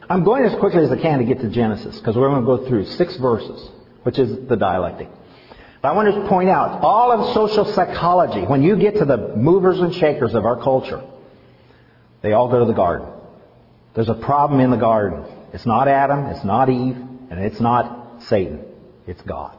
I'm going as quickly as I can to get to Genesis, because we're going to go through 6 verses, which is the dialectic. But I want to point out, all of social psychology, when you get to the movers and shakers of our culture, they all go to the garden. There's a problem in the garden. It's not Adam, it's not Eve, and it's not Satan. It's God.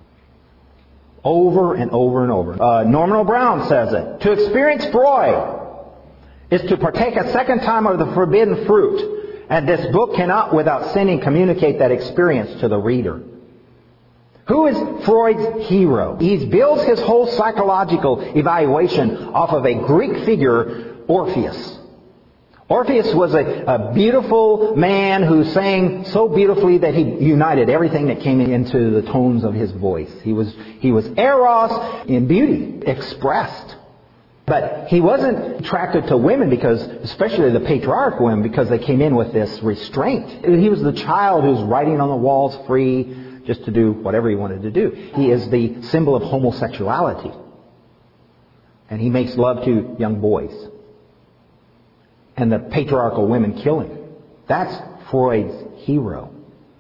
Over and over and over. Norman O'Brien says it. To experience Freud is to partake a second time of the forbidden fruit. And this book cannot, without sinning, communicate that experience to the reader. Who is Freud's hero? He builds his whole psychological evaluation off of a Greek figure, Orpheus. Orpheus was a beautiful man who sang so beautifully that he united everything that came into the tones of his voice. He was Eros in beauty, expressed. But he wasn't attracted to women, because, especially the patriarch women, because they came in with this restraint. He was the child who's writing on the walls free, just to do whatever he wanted to do. He is the symbol of homosexuality. And he makes love to young boys. And the patriarchal women kill him. That's Freud's hero.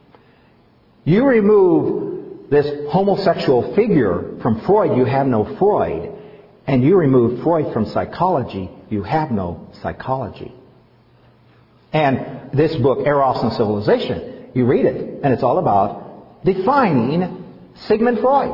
You remove this homosexual figure from Freud, you have no Freud. And you remove Freud from psychology, you have no psychology. And this book, Eros and Civilization, you read it, and it's all about defining Sigmund Freud.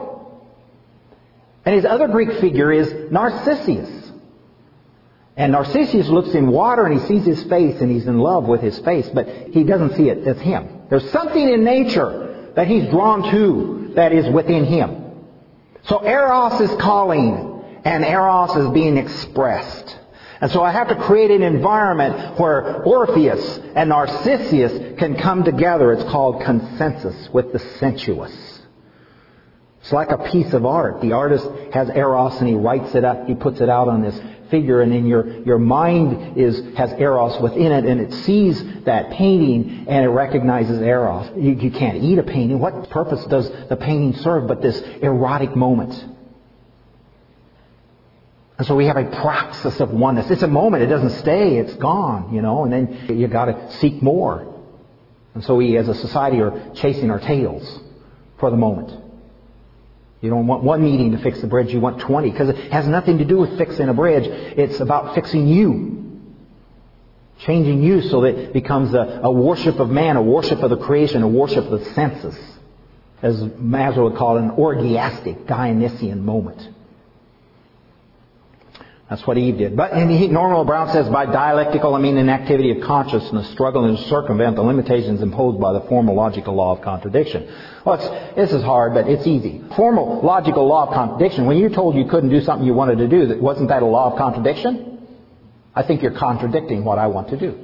And his other Greek figure is Narcissus. And Narcissus looks in water and he sees his face and he's in love with his face, but he doesn't see it as him. There's something in nature that he's drawn to that is within him. So Eros is calling and Eros is being expressed. And so I have to create an environment where Orpheus and Narcissus can come together. It's called consensus with the sensuous. It's like a piece of art. The artist has Eros and he writes it up, he puts it out on this figure, and then your mind has Eros within it, and it sees that painting and it recognizes Eros. You can't eat a painting. What purpose does the painting serve but this erotic moment? And so we have a praxis of oneness. It's a moment. It doesn't stay. It's gone, and then you got to seek more. And so we as a society are chasing our tails for the moment. You don't want one meeting to fix the bridge, you want 20. Because it has nothing to do with fixing a bridge. It's about fixing you. Changing you so that it becomes a worship of man, a worship of the creation, a worship of the senses. As Maslow would call it, an orgiastic, Dionysian moment. That's what Eve did. But Norman Brown says, by dialectical I mean an activity of consciousness struggling to circumvent the limitations imposed by the formal logical law of contradiction. Well, this is hard, but it's easy. Formal logical law of contradiction, when you're told you couldn't do something you wanted to do, wasn't that a law of contradiction? I think you're contradicting what I want to do.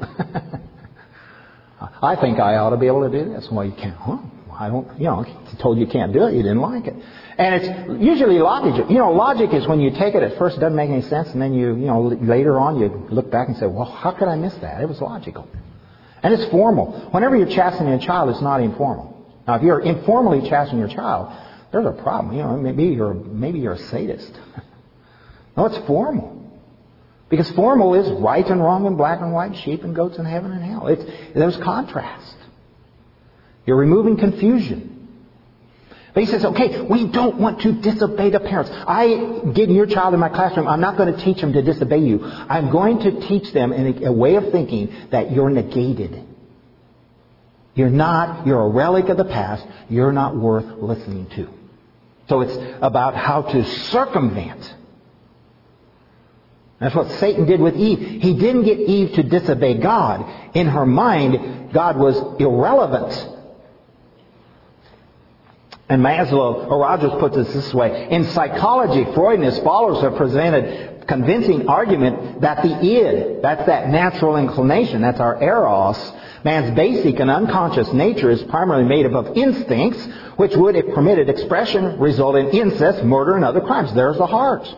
I think I ought to be able to do this. Well, you can't. Well, I don't, told you can't do it, you didn't like it. And it's usually logic. Logic is when you take it at first, it doesn't make any sense, and then later on you look back and say, well, how could I miss that? It was logical. And it's formal. Whenever you're chastening a child, it's not informal. Now, if you're informally chastening your child, there's a problem. Maybe you're a sadist. No, it's formal. Because formal is right and wrong and black and white, sheep and goats and heaven and hell. There's contrast. You're removing confusion. But he says, okay, we don't want to disobey the parents. I get your child in my classroom. I'm not going to teach them to disobey you. I'm going to teach them in a way of thinking that you're negated. You're a relic of the past. You're not worth listening to. So it's about how to circumvent. That's what Satan did with Eve. He didn't get Eve to disobey God. In her mind, God was irrelevant. And Maslow, or Rogers puts it this way. In psychology, Freud and his followers have presented convincing argument that the id, that's that natural inclination, that's our eros, man's basic and unconscious nature is primarily made up of instincts, which would, if permitted expression, result in incest, murder, and other crimes. There's the heart.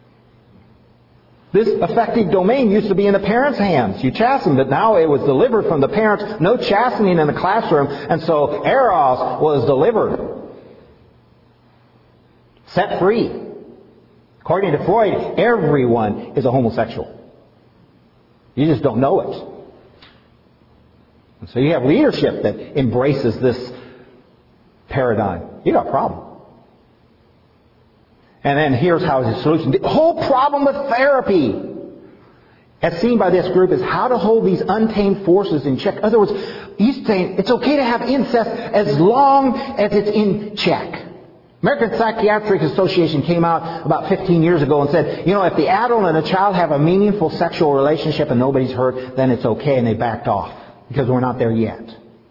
This affective domain used to be in the parents' hands. You chasten, but now it was delivered from the parents. No chastening in the classroom, and so eros was delivered. Set free. According to Freud, everyone is a homosexual. You just don't know it. So you have leadership that embraces this paradigm. You got a problem. And then here's how his solution. The whole problem with therapy, as seen by this group, is how to hold these untamed forces in check. In other words, he's saying it's okay to have incest as long as it's in check. American Psychiatric Association came out about 15 years ago and said, if the adult and the child have a meaningful sexual relationship and nobody's hurt, then it's okay, and they backed off because we're not there yet.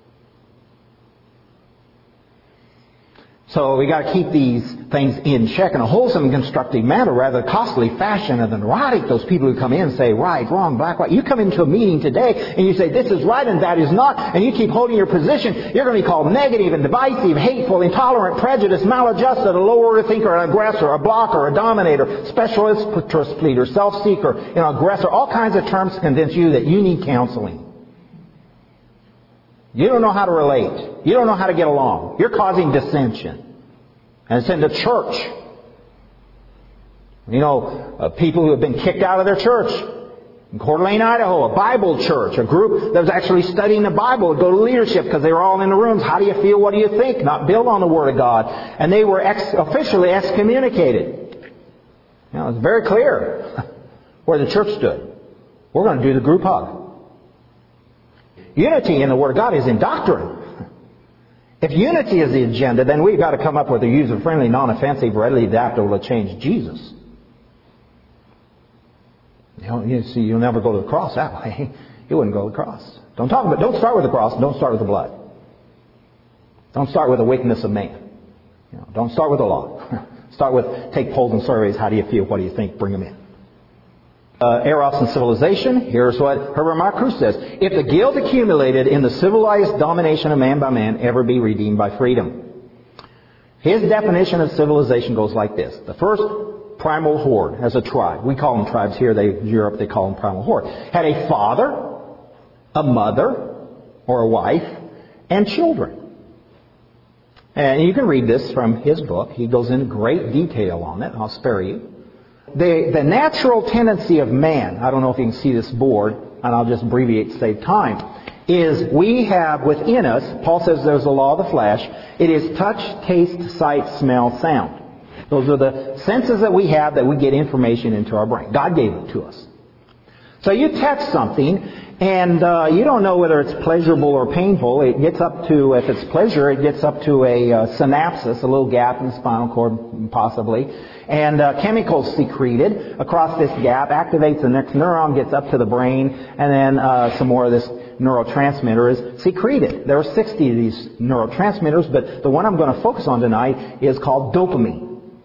So we got to keep these things in check in a wholesome and constructive manner rather than costly fashion and the neurotic. Those people who come in and say right, wrong, black, white. You come into a meeting today and you say this is right and that is not, and you keep holding your position, you're going to be called negative and divisive, hateful, intolerant, prejudiced, maladjusted, a low order thinker, an aggressor, a blocker, a dominator, special interest pleader, self-seeker, aggressor. All kinds of terms to convince you that you need counseling. You don't know how to relate. You don't know how to get along. You're causing dissension. And it's in the church. People who have been kicked out of their church. In Coeur d'Alene, Idaho, a Bible church, a group that was actually studying the Bible would go to leadership because they were all in the rooms. How do you feel? What do you think? Not build on the Word of God. And they were officially excommunicated. It's very clear where the church stood. We're going to do the group hug. Unity in the Word of God is in doctrine. If unity is the agenda, then we've got to come up with a user-friendly, non-offensive, readily adaptable to change Jesus. You'll never go to the cross that way. You wouldn't go to the cross. Don't start with the cross. Don't start with the blood. Don't start with the weakness of man. Don't start with the law. Start with take polls and surveys. How do you feel? What do you think? Bring them in. Eros and civilization. Here's what Herbert Marcuse says. If the guilt accumulated in the civilized domination of man by man ever be redeemed by freedom. His definition of civilization goes like this. The first primal horde as a tribe. We call them tribes here. Europe, they call them primal horde. Had a father, a mother, or a wife, and children. And you can read this from his book. He goes into great detail on it. I'll spare you. The natural tendency of man, I don't know if you can see this board, and I'll just abbreviate to save time, is we have within us, Paul says there's the law of the flesh, it is touch, taste, sight, smell, sound. Those are the senses that we have that we get information into our brain. God gave it to us. So you touch something, and you don't know whether it's pleasurable or painful. It gets up to, if it's pleasure, it gets up to a synapsis, a little gap in the spinal cord, possibly. And chemicals secreted across this gap, activates the next neuron, gets up to the brain, and then some more of this neurotransmitter is secreted. There are 60 of these neurotransmitters, but the one I'm going to focus on tonight is called dopamine.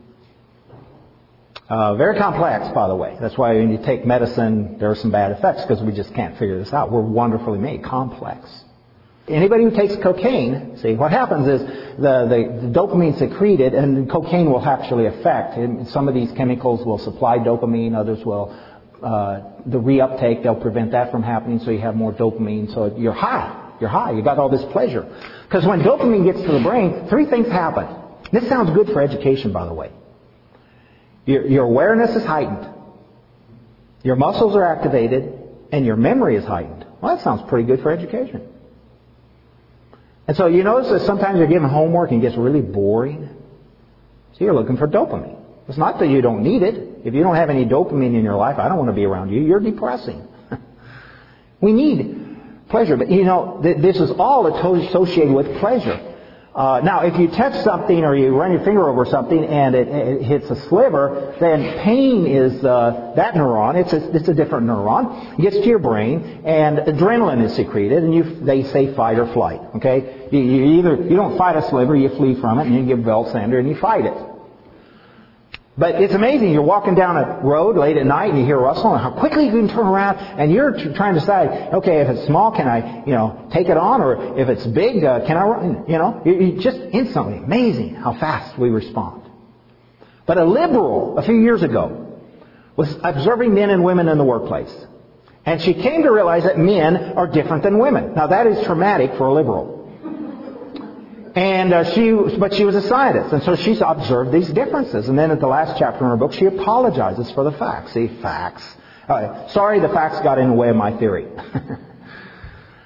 Very complex, by the way. That's why when you take medicine, there are some bad effects because we just can't figure this out. We're wonderfully made, complex. Anybody who takes cocaine, see, what happens is the dopamine secreted, and cocaine will actually affect. And some of these chemicals will supply dopamine, others will, the reuptake, they'll prevent that from happening, so you have more dopamine. So you're high. You got all this pleasure. Because when dopamine gets to the brain, three things happen. This sounds good for education, by the way. Your awareness is heightened. Your muscles are activated, and your memory is heightened. Well, that sounds pretty good for education. And so you notice that sometimes you're given homework and it gets really boring. So you're looking for dopamine. It's not that you don't need it. If you don't have any dopamine in your life, I don't want to be around you. You're depressing. We need pleasure. But this is all associated with pleasure. Now, if you touch something or you run your finger over something and it hits a sliver, then pain is that neuron. It's a different neuron. It gets to your brain, and adrenaline is secreted, and they say fight or flight. Okay, you don't fight a sliver, you flee from it, and you give belt sander and you fight it. But it's amazing. You're walking down a road late at night and you hear a rustle, and how quickly you can turn around, and you're trying to decide, okay, if it's small, can I, take it on, or if it's big, can I run? You just instantly, amazing how fast we respond. But a liberal, a few years ago, was observing men and women in the workplace. And she came to realize that men are different than women. Now that is traumatic for a liberal. And but she was a scientist, and so she observed these differences. And then at the last chapter in her book, she apologizes for the facts. See, facts. Sorry, the facts got in the way of my theory.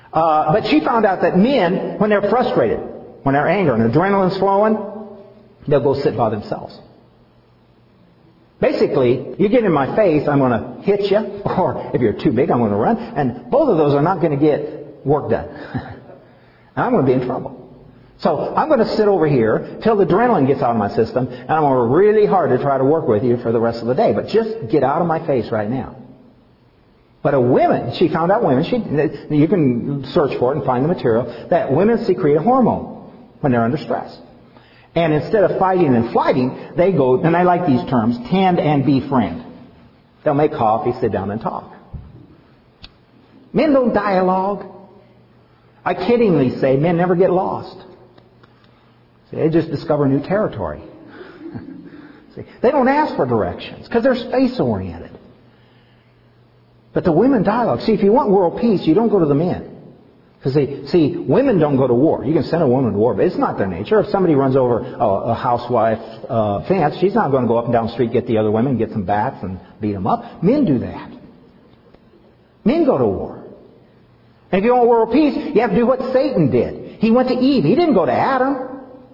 But she found out that men, when they're frustrated, when they're angry and adrenaline's flowing, they'll go sit by themselves. Basically, you get in my face, I'm going to hit you, or if you're too big, I'm going to run. And both of those are not going to get work done. And I'm going to be in trouble. So I'm going to sit over here till the adrenaline gets out of my system, and I'm going to work really hard to try to work with you for the rest of the day. But just get out of my face right now. But she found out you can search for it and find the material, that women secrete a hormone when they're under stress. And instead of fighting and flighting, they go, and I like these terms, tend and befriend. They'll make coffee, sit down and talk. Men don't dialogue. I kiddingly say men never get lost. See, they just discover new territory. See, they don't ask for directions because they're space-oriented. But the women dialogue. See, if you want world peace, you don't go to the men. Because see, women don't go to war. You can send a woman to war, but it's not their nature. If somebody runs over a housewife fence, she's not going to go up and down the street, get the other women, get some bats and beat them up. Men do that. Men go to war. And if you want world peace, you have to do what Satan did. He went to Eve. He didn't go to Adam.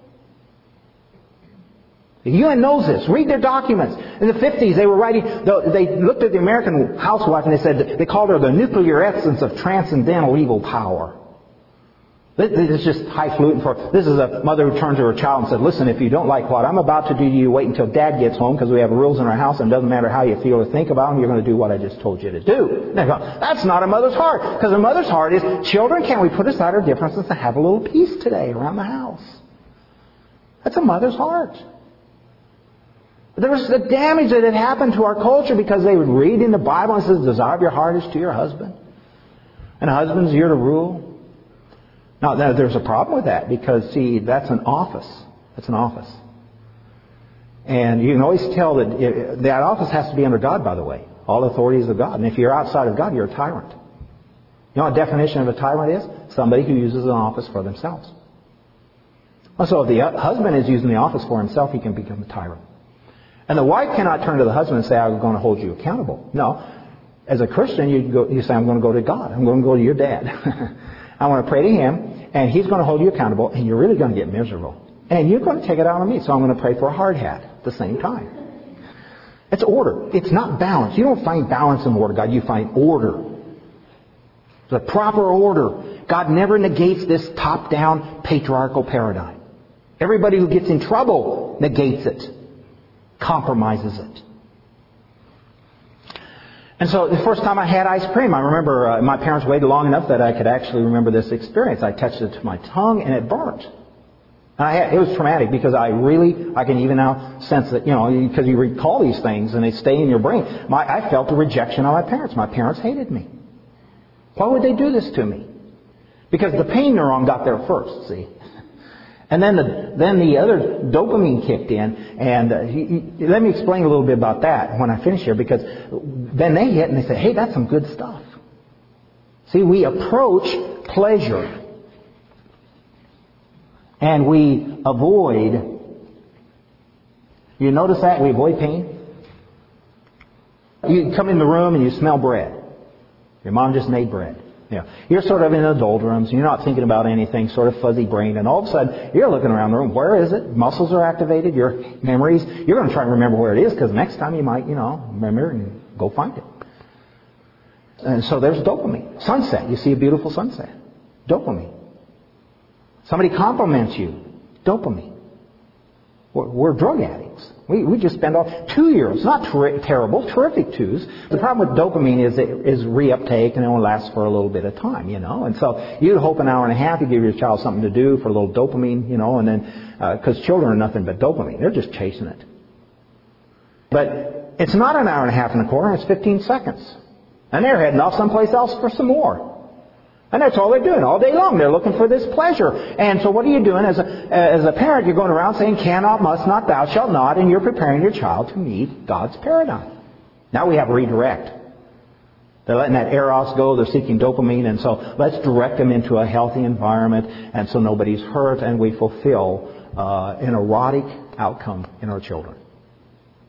The UN knows this. Read their documents. In the 50s, they were writing, they looked at the American housewife and they said, they called her the nuclear essence of transcendental evil power. This is just highfalutin for, this is a mother who turned to her child and said, listen, if you don't like what I'm about to do to you, wait until Dad gets home because we have rules in our house and it doesn't matter how you feel or think about them, you're going to do what I just told you to do. And they go, that's not a mother's heart. Because a mother's heart is, children, can we put aside our differences and have a little peace today around the house? That's a mother's heart. There was the damage that had happened to our culture because they would read in the Bible and it says, the desire of your heart is to your husband. And husbands, you're to rule. Now, there's a problem with that because, see, that's an office. That's an office. And you can always tell that office has to be under God, by the way. All authority is of God. And if you're outside of God, you're a tyrant. You know what the definition of a tyrant is? Somebody who uses an office for themselves. So if the husband is using the office for himself, he can become a tyrant. And the wife cannot turn to the husband and say, I'm going to hold you accountable. No. As a Christian, you say, I'm going to go to God. I'm going to go to your dad. I want to pray to him, and he's going to hold you accountable, and you're really going to get miserable. And you're going to take it out on me, so I'm going to pray for a hard hat at the same time. It's order. It's not balance. You don't find balance in the Word of God. You find order. The proper order. God never negates this top-down patriarchal paradigm. Everybody who gets in trouble negates it. Compromises it. And so the first time I had ice cream, I remember my parents waited long enough that I could actually remember this experience. I touched it to my tongue and it burnt. And it was traumatic because I can even now sense that, because you recall these things and they stay in your brain. I felt the rejection of my parents. My parents hated me. Why would they do this to me? Because the pain neuron got there first, see. And then the other dopamine kicked in, and let me explain a little bit about that when I finish here, because then they hit and they say, hey, that's some good stuff. See, we approach pleasure, and we avoid, you notice that? We avoid pain. You come in the room and you smell bread. Your mom just made bread. You're sort of in the doldrums. You're not thinking about anything, sort of fuzzy brain. And all of a sudden, you're looking around the room. Where is it? Muscles are activated. Your memories. You're going to try to remember where it is because next time you might, remember and go find it. And so there's dopamine. Sunset. You see a beautiful sunset. Dopamine. Somebody compliments you. Dopamine. We're drug addicts. We just spend 2 years, not terrible, terrific 2s. The problem with dopamine is reuptake and it only lasts for a little bit of time, And so you'd hope an hour and a half you give your child something to do for a little dopamine, and then, because children are nothing but dopamine. They're just chasing it. But it's not an hour and a half in the corner, it's 15 seconds. And they're heading off someplace else for some more. And that's all they're doing all day long. They're looking for this pleasure. And so what are you doing as a parent? You're going around saying, cannot, must not, thou shalt not, and you're preparing your child to meet God's paradigm. Now we have redirect. They're letting that eros go. They're seeking dopamine. And so let's direct them into a healthy environment. And so nobody's hurt and we fulfill an erotic outcome in our children.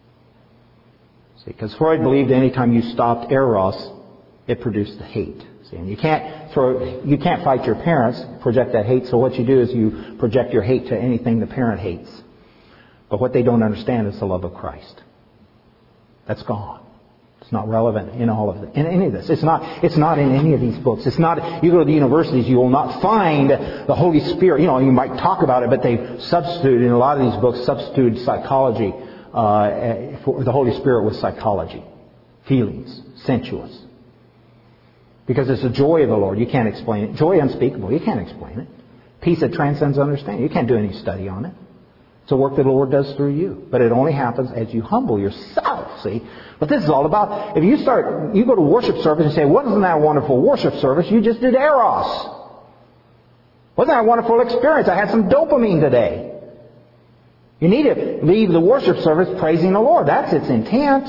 See, because Freud believed anytime you stopped eros, it produced hate. See, and you can't fight your parents, project that hate, so what you do is you project your hate to anything the parent hates. But what they don't understand is the love of Christ. That's gone. It's not relevant in in any of this. It's not in any of these books. It's not, you go to the universities, you will not find the Holy Spirit. You might talk about it, but they've substituted, in a lot of these books, substituted psychology, for the Holy Spirit with psychology. Feelings. Sensuous. Because it's the joy of the Lord. You can't explain it. Joy unspeakable. You can't explain it. Peace that transcends understanding. You can't do any study on it. It's a work that the Lord does through you. But it only happens as you humble yourself, see? But this is all about, if you go to worship service and say, wasn't that a wonderful worship service? You just did eros. Wasn't that a wonderful experience? I had some dopamine today. You need to leave the worship service praising the Lord. That's its intent.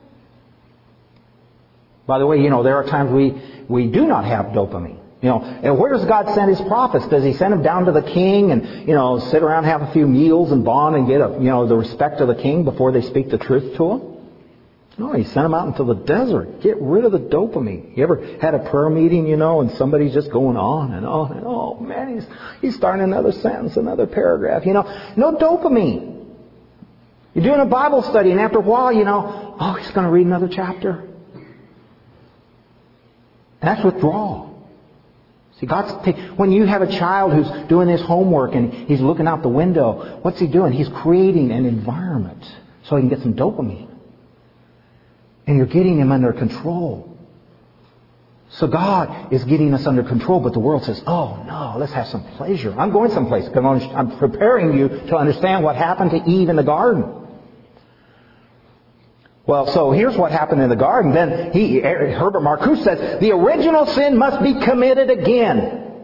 By the way, there are times we do not have dopamine. And where does God send His prophets? Does He send them down to the king and, sit around, have a few meals and bond and get the respect of the king before they speak the truth to him? No, He sent them out into the desert. Get rid of the dopamine. You ever had a prayer meeting, and somebody's just going on and on and oh man, he's starting another sentence, another paragraph, no dopamine. You're doing a Bible study and after a while, he's going to read another chapter. That's withdrawal. See, when you have a child who's doing his homework and he's looking out the window, what's he doing? He's creating an environment so he can get some dopamine. And you're getting him under control. So God is getting us under control, but the world says, oh no, let's have some pleasure. I'm going someplace. I'm preparing you to understand what happened to Eve in the garden. Well, so here's what happened in the garden. Then Herbert Marcuse says, the original sin must be committed again.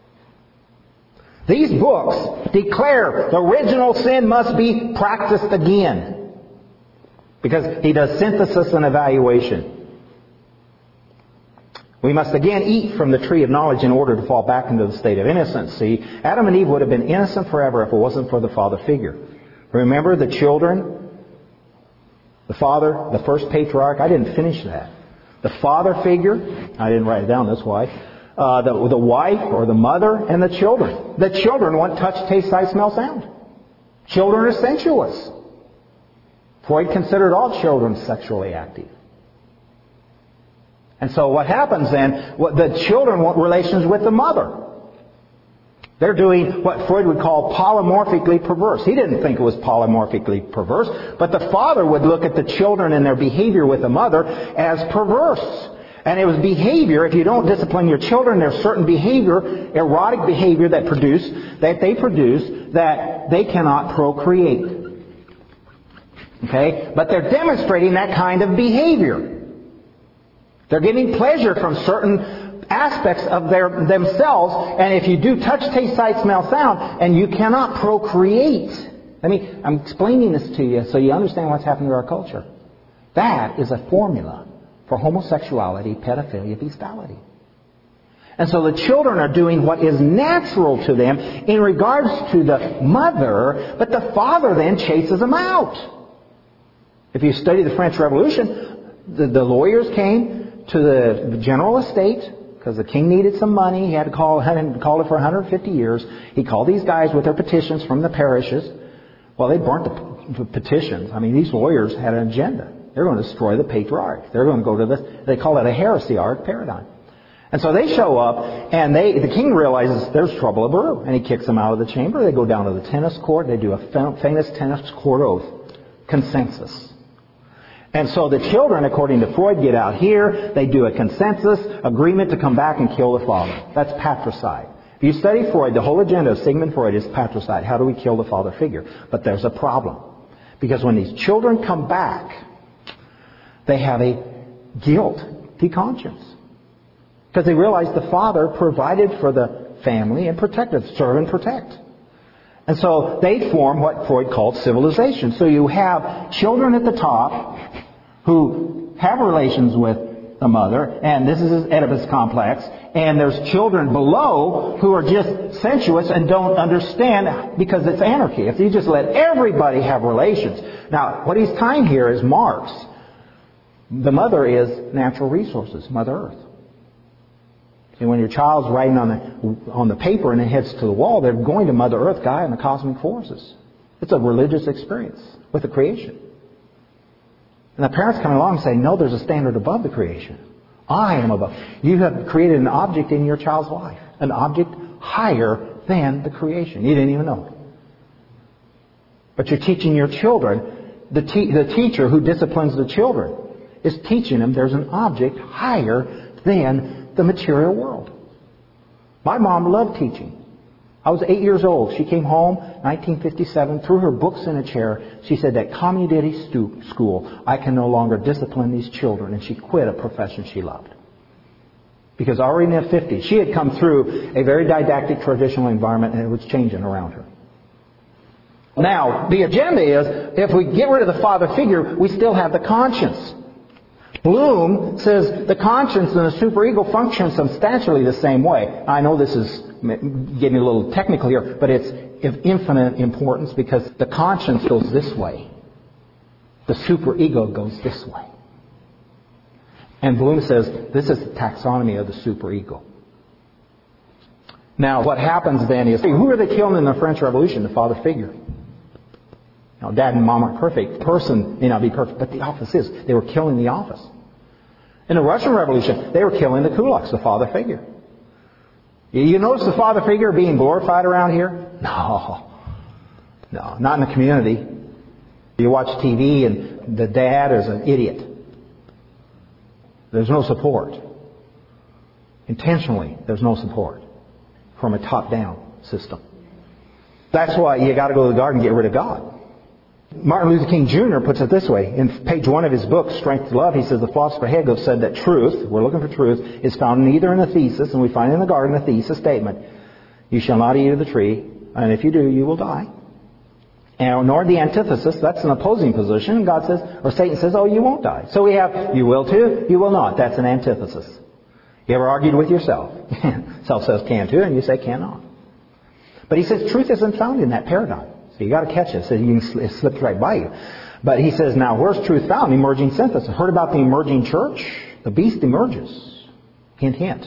These books declare the original sin must be practiced again. Because he does synthesis and evaluation. We must again eat from the tree of knowledge in order to fall back into the state of innocence. See, Adam and Eve would have been innocent forever if it wasn't for the father figure. Remember the children? The father, the first patriarch, I didn't finish that. The father figure, I didn't write it down, that's why. The wife or the mother and the children. The children want touch, taste, sight, smell, sound. Children are sensuous. Freud considered all children sexually active. And so what happens then, the children want relations with the mother. They're doing what Freud would call polymorphically perverse. He didn't think it was polymorphically perverse, but the father would look at the children and their behavior with the mother as perverse. And it was behavior, if you don't discipline your children, there's certain behavior, erotic behavior that they produce that they cannot procreate. Okay? But they're demonstrating that kind of behavior. They're getting pleasure from certain aspects of themselves, and if you do touch, taste, sight, smell, sound, and you cannot procreate. I'm explaining this to you so you understand what's happening to our culture. That is a formula for homosexuality, pedophilia, bestiality. And so the children are doing what is natural to them in regards to the mother, but the father then chases them out. If you study the French Revolution, the lawyers came to the general estate because the king needed some money. He had to call it for 150 years. He called these guys with their petitions from the parishes. Well, they burnt the petitions. These lawyers had an agenda. They're going to destroy the patriarch. They're going to go to this, they call it a heresiarch paradigm. And so they show up, and the king realizes there's trouble a brew, and he kicks them out of the chamber. They go down to the tennis court. They do a famous tennis court oath. Consensus. And so the children, according to Freud, get out here. They do a consensus agreement to come back and kill the father. That's patricide. If you study Freud, the whole agenda of Sigmund Freud is patricide. How do we kill the father figure? But there's a problem. Because when these children come back, they have a guilty conscience. Because they realize the father provided for the family and protected, serve and protect. And so they form what Freud called civilization. So you have children at the top who have relations with the mother, and this is his Oedipus complex, and there's children below who are just sensuous and don't understand because it's anarchy. If you just let everybody have relations. Now, what he's tying here is Marx. The mother is natural resources, Mother Earth. And when your child's writing on the paper and it heads to the wall, they're going to Mother Earth, Gaia, and the cosmic forces. It's a religious experience with the creation. And the parents come along and say, no, there's a standard above the creation. I am above. You have created an object in your child's life. An object higher than the creation. You didn't even know it. But you're teaching your children. The teacher who disciplines the children is teaching them there's an object higher than the material world. My mom loved teaching. I was 8 years old. She came home, 1957, threw her books in a chair. She said, that community school, I can no longer discipline these children. And she quit a profession she loved. Because already in the 50s, she had come through a very didactic traditional environment and it was changing around her. Now, the agenda is, if we get rid of the father figure, we still have the conscience. Bloom says the conscience and the superego function substantially the same way. I know this is getting a little technical here, but it's of infinite importance because the conscience goes this way. The superego goes this way. And Bloom says this is the taxonomy of the superego. Now, what happens then is, who are they killing in the French Revolution? The father figure. Now, Dad and Mom aren't perfect. Person may not be perfect, but the office is. They were killing the office. In the Russian Revolution, they were killing the kulaks, the father figure. You notice the father figure being glorified around here? No, not in the community. You watch TV and the dad is an idiot. There's no support. Intentionally, there's no support from a top-down system. That's why you got to go to the garden and get rid of God. Martin Luther King Jr. puts it this way. In page 1 of his book, Strength to Love, he says the philosopher Hegel said that truth, we're looking for truth, is found neither in the thesis, and we find in the garden a thesis statement. You shall not eat of the tree, and if you do, you will die. And nor the antithesis, that's an opposing position. God says, or Satan says, oh, you won't die. So we have, you will too, you will not. That's an antithesis. You ever argued with yourself? Self says can too, and you say cannot. But he says truth isn't found in that paradigm. So you got to catch it. So it slips right by you. But he says, now where's truth found? Emerging synthesis. Heard about the emerging church? The beast emerges. Hint, hint.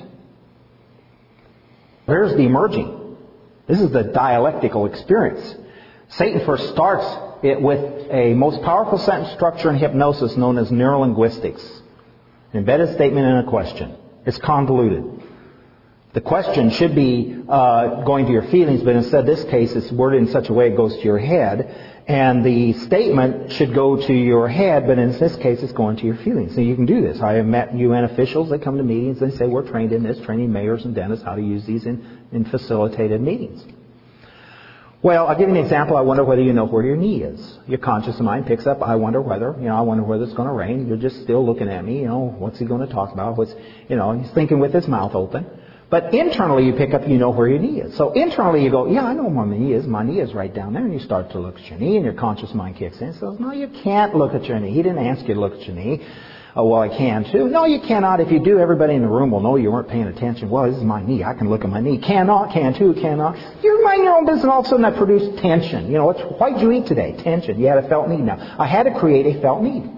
Where's the emerging? This is the dialectical experience. Satan first starts it with a most powerful sentence structure in hypnosis known as neurolinguistics. An embedded statement and a question. It's convoluted. The question should be going to your feelings, but instead this case it's worded in such a way it goes to your head. And the statement should go to your head, but in this case it's going to your feelings. So you can do this. I have met UN officials that come to meetings and say we're trained in this, training mayors and dentists how to use these in facilitated meetings. Well, I'll give you an example. I wonder whether you know where your knee is. Your conscious mind picks up, I wonder whether it's going to rain. You're just still looking at me, what's he going to talk about? He's thinking with his mouth open. But internally you pick up, you know where your knee is. So internally you go, yeah, I know where my knee is. My knee is right down there. And you start to look at your knee and your conscious mind kicks in and says, no, you can't look at your knee. He didn't ask you to look at your knee. Oh, well, I can too. No, you cannot. If you do, everybody in the room will know you weren't paying attention. Well, this is my knee. I can look at my knee. Cannot, can too, cannot. You mind your own business and all of a sudden that produced tension. Why'd you eat today? Tension. You had a felt need. Now, I had to create a felt need.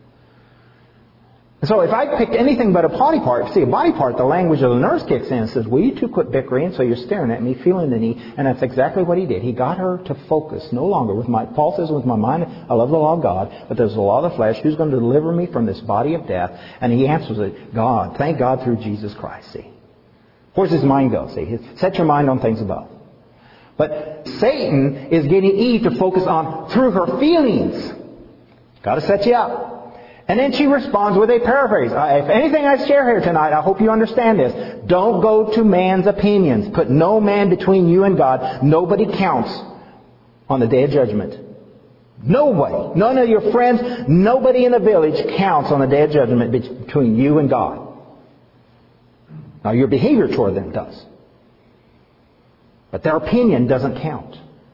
So if I picked anything but a body part, a body part, the language of the nerves kicks in and says, will you two quit bickering? So you're staring at me, feeling the knee, and that's exactly what he did. He got her to focus no longer Paul says, with my mind, I love the law of God, but there's the law of the flesh. Who's going to deliver me from this body of death? And he answers it, God. Thank God through Jesus Christ. See? Where's his mind go? See? Set your mind on things above. But Satan is getting Eve to focus on through her feelings. Got to set you up. And then she responds with a paraphrase. If anything I share here tonight, I hope you understand this. Don't go to man's opinions. Put no man between you and God. Nobody counts on the day of judgment. Nobody. None of your friends. Nobody in the village counts on the day of judgment between you and God. Now your behavior toward them does. But their opinion doesn't count.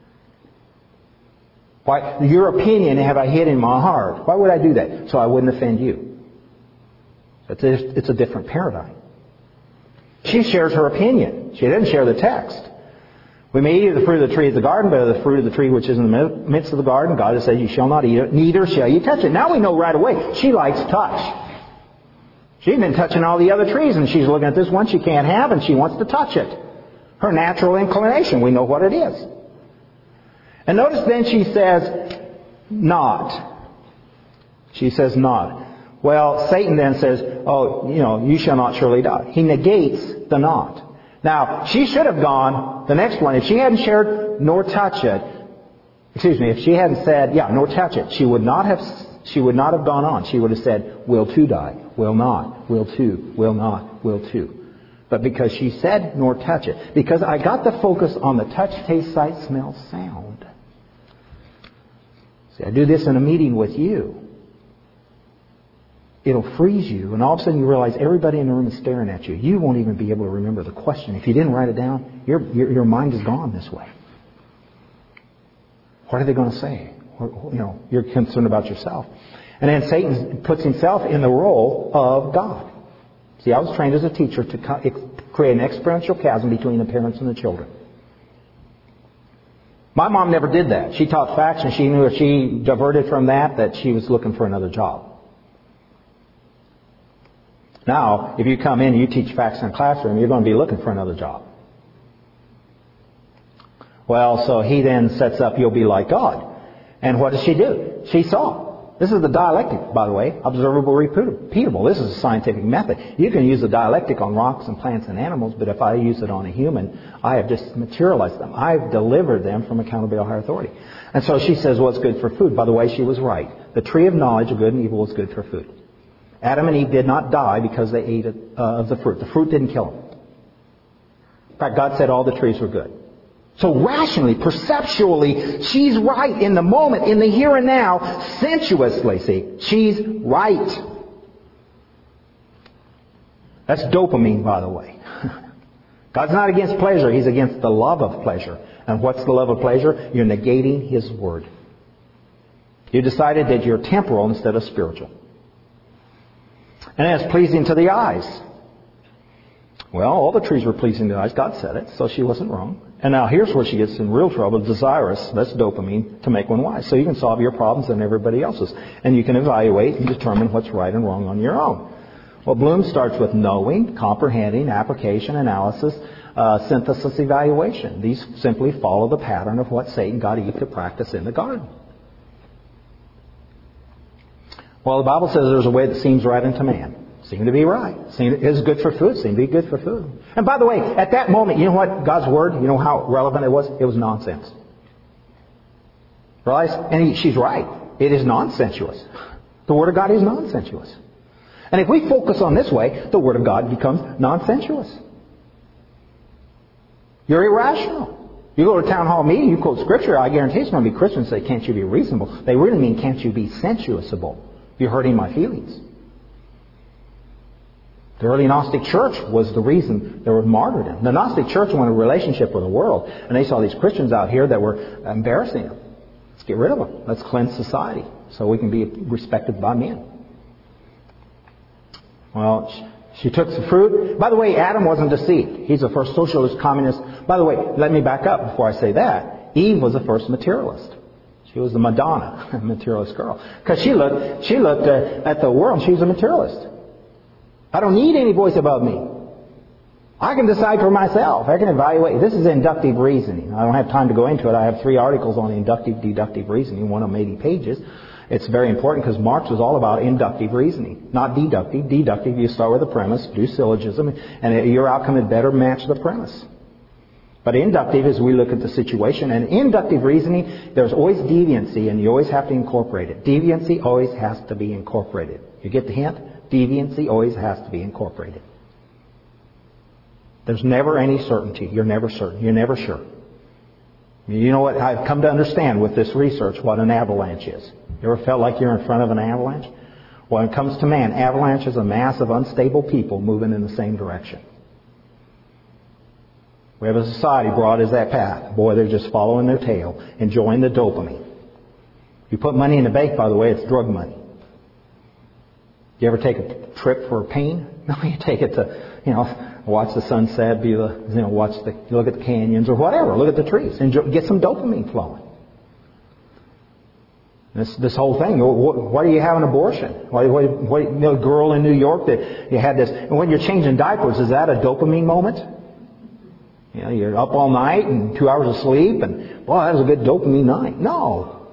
Why? Your opinion have I hid in my heart. Why would I do that? So I wouldn't offend you. It's a different paradigm. She shares her opinion. She doesn't share the text. We may eat of the fruit of the tree of the garden, but of the fruit of the tree which is in the midst of the garden, God has said, you shall not eat it, neither shall you touch it. Now we know right away, she likes touch. She's been touching all the other trees, and she's looking at this one she can't have, and she wants to touch it. Her natural inclination. We know what it is. And notice then she says, not. She says, not. Well, Satan then says, you shall not surely die. He negates the not. Now, she should have gone, the next one, if she hadn't shared, nor touch it. If she hadn't said, nor touch it, she would not have gone on. She would have said, will to die, will not, will to, will not, will to. But because she said, nor touch it, because I got the focus on the touch, taste, sight, smell, sound. See, I do this in a meeting with you. It'll freeze you, and all of a sudden you realize everybody in the room is staring at you. You won't even be able to remember the question. If you didn't write it down, your mind is gone this way. What are they going to say? You're concerned about yourself. And then Satan puts himself in the role of God. See, I was trained as a teacher to create an exponential chasm between the parents and the children. My mom never did that. She taught facts, and she knew if she diverted from that she was looking for another job. Now, if you come in and you teach facts in a classroom, you're going to be looking for another job. Well, so he then sets up, you'll be like God. And what does she do? She saw. This is the dialectic, by the way. Observable, repeatable. This is a scientific method. You can use the dialectic on rocks and plants and animals, but if I use it on a human, I have just materialized them. I've delivered them from accountability of higher authority. And so she says, what's good for food? By the way, she was right. The tree of knowledge of good and evil was good for food. Adam and Eve did not die because they ate of the fruit. The fruit didn't kill them. In fact, God said all the trees were good. So rationally, perceptually, she's right in the moment, in the here and now, sensuously, see. She's right. That's dopamine, by the way. God's not against pleasure. He's against the love of pleasure. And what's the love of pleasure? You're negating His Word. You decided that you're temporal instead of spiritual. And it's pleasing to the eyes. Well, all the trees were pleasing to the eyes. God said it, so she wasn't wrong. And now here's where she gets in real trouble. Desirous, that's dopamine, to make one wise. So you can solve your problems and everybody else's. And you can evaluate and determine what's right and wrong on your own. Well, Bloom starts with knowing, comprehending, application, analysis, synthesis, evaluation. These simply follow the pattern of what Satan got Eve to practice in the garden. Well, the Bible says there's a way that seems right unto man. Seemed to be right. Is good for food. Seemed to be good for food. And by the way, at that moment, you know what? God's Word, you know how relevant it was? It was nonsense. Realize? And she's right. It is nonsensuous. The Word of God is nonsensuous. And if we focus on this way, the Word of God becomes nonsensuous. You're irrational. You go to a town hall meeting, you quote Scripture, I guarantee it's going to be Christians say, can't you be reasonable? They really mean, can't you be sensuousable? You're hurting my feelings. The early Gnostic church was the reason there was martyrdom. The Gnostic church wanted a relationship with the world, and they saw these Christians out here that were embarrassing them. Let's get rid of them. Let's cleanse society so we can be respected by men. Well, she took some fruit. By the way, Adam wasn't deceived. He's the first socialist, communist. By the way, let me back up before I say that. Eve was the first materialist. She was the Madonna, a materialist girl. Because she looked at the world and she was a materialist. I don't need any voice above me. I can decide for myself. I can evaluate. This is inductive reasoning. I don't have time to go into it. I have 3 articles on inductive, deductive reasoning, one of them 80 pages. It's very important because Marx was all about inductive reasoning, not deductive. Deductive, you start with a premise, do syllogism, and your outcome had better match the premise. But inductive is we look at the situation. And inductive reasoning, there's always deviancy, and you always have to incorporate it. Deviancy always has to be incorporated. You get the hint? Deviancy always has to be incorporated. There's never any certainty. You're never certain. You're never sure. You know what? I've come to understand with this research what an avalanche is. You ever felt like you're in front of an avalanche? When it comes to man, avalanche is a mass of unstable people moving in the same direction. We have a society broad as that path. Boy, they're just following their tail, enjoying the dopamine. You put money in the bank, by the way, it's drug money. You ever take a trip for pain? No, you take it to, watch the sunset, look at the canyons or whatever. Look at the trees and get some dopamine flowing. This whole thing. Why do you have an abortion? Why girl in New York that you had this? And when you're changing diapers, is that a dopamine moment? You're up all night and 2 hours of sleep, and boy, that was a good dopamine night. No.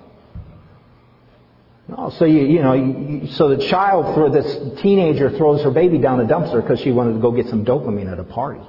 So so the child, for this teenager, throws her baby down a dumpster because she wanted to go get some dopamine at a party.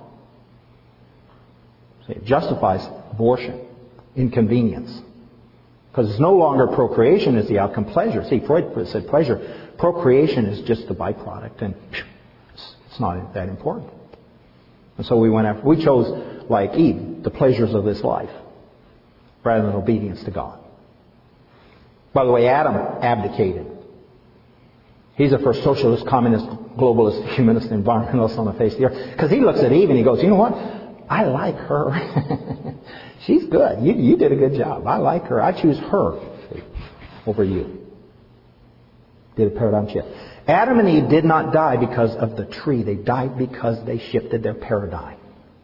So it justifies abortion, inconvenience. Because it's no longer procreation is the outcome. Pleasure. See, Freud said pleasure. Procreation is just the byproduct, and it's not that important. And so we chose, like Eve, the pleasures of this life, rather than obedience to God. By the way, Adam abdicated. He's the first socialist, communist, globalist, humanist, environmentalist on the face of the earth. Because he looks at Eve and he goes, you know what? I like her. She's good. You did a good job. I like her. I choose her over you. Did a paradigm shift. Adam and Eve did not die because of the tree. They died because they shifted their paradigm.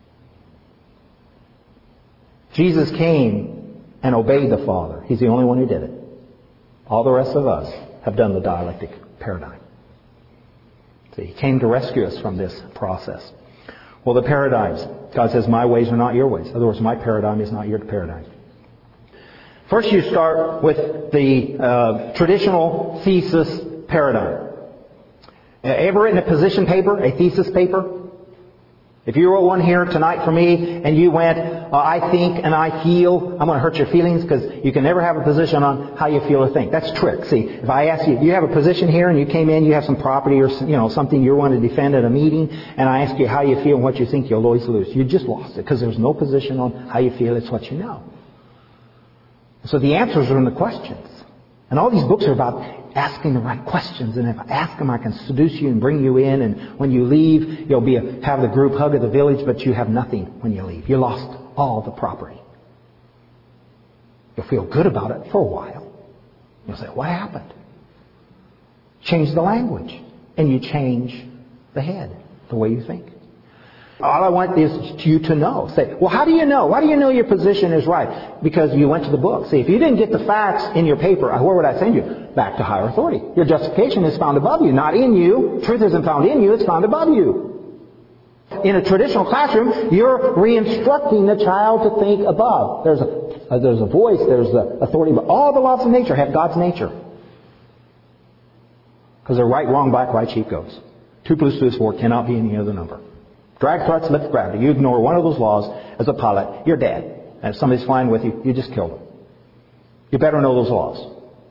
Jesus came and obeyed the Father. He's the only one who did it. All the rest of us have done the dialectic paradigm. So He came to rescue us from this process. Well, the paradigms. God says, my ways are not your ways. In other words, my paradigm is not your paradigm. First, you start with the traditional thesis paradigm. Ever written a position paper, a thesis paper? If you wrote one here tonight for me and you went, I think and I feel, I'm going to hurt your feelings, because you can never have a position on how you feel or think. That's trick. See, if I ask you, you have a position here and you came in, you have some property or something you want to defend at a meeting, and I ask you how you feel and what you think, you'll always lose. You just lost it because there's no position on how you feel. It's what you know. So the answers are in the questions. And all these books are about asking the right questions. And if I ask them, I can seduce you and bring you in. And when you leave, you'll have the group hug of the village, but you have nothing when you leave. You lost all the property. You'll feel good about it for a while. You'll say, what happened? Change the language. And you change the head, the way you think. All I want is you to know. Say, well, how do you know? Why do you know your position is right? Because you went to the book. See, if you didn't get the facts in your paper, where would I send you? Back to higher authority. Your justification is found above you, not in you. Truth isn't found in you, it's found above you. In a traditional classroom, you're re-instructing the child to think above. There's a voice, there's the authority, but all the laws of nature have God's nature. Because they're right, wrong, black, white, sheep, goats. 2 plus 2 is 4, cannot be any other number. Drag, threats, lift, gravity. You ignore one of those laws as a pilot, you're dead. And if somebody's flying with you, you just killed them. You better know those laws.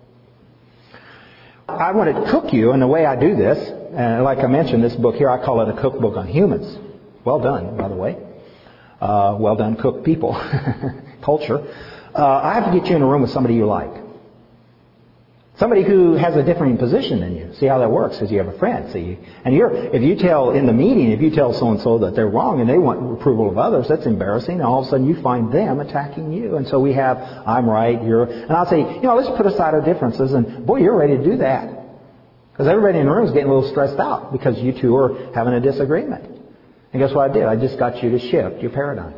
I want to cook you, and the way I do this, and like I mentioned, this book here, I call it a cookbook on humans. Well done, by the way. Well done, cook people. Culture. I have to get you in a room with somebody you like. Somebody who has a different position than you. See how that works? Because you have a friend. See, and if you tell in the meeting, if you tell so and so that they're wrong and they want approval of others, that's embarrassing. And all of a sudden, you find them attacking you. And so we have, I'm right, and I'll say, let's put aside our differences. And boy, you're ready to do that, because everybody in the room is getting a little stressed out because you two are having a disagreement. And guess what I did? I just got you to shift your paradigm.